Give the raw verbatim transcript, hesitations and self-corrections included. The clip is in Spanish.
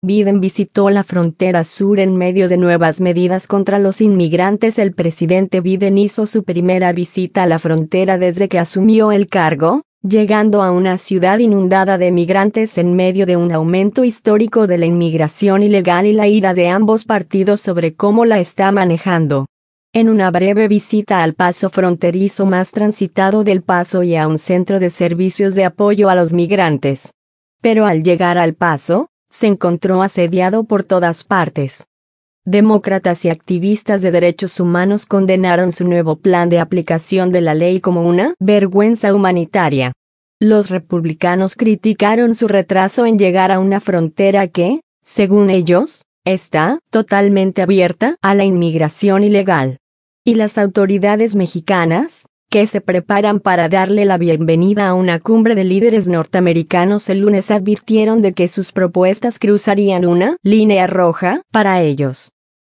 Biden visitó la frontera sur en medio de nuevas medidas contra los inmigrantes. El presidente Biden hizo su primera visita a la frontera desde que asumió el cargo, llegando a una ciudad inundada de migrantes en medio de un aumento histórico de la inmigración ilegal y la ira de ambos partidos sobre cómo la está manejando. En una breve visita al paso fronterizo más transitado del Paso y a un centro de servicios de apoyo a los migrantes. Pero al llegar al Paso, se encontró asediado por todas partes. Demócratas y activistas de derechos humanos condenaron su nuevo plan de aplicación de la ley como una vergüenza humanitaria. Los republicanos criticaron su retraso en llegar a una frontera que, según ellos, está totalmente abierta a la inmigración ilegal. Y las autoridades mexicanas, que se preparan para darle la bienvenida a una cumbre de líderes norteamericanos el lunes, advirtieron de que sus propuestas cruzarían una línea roja para ellos.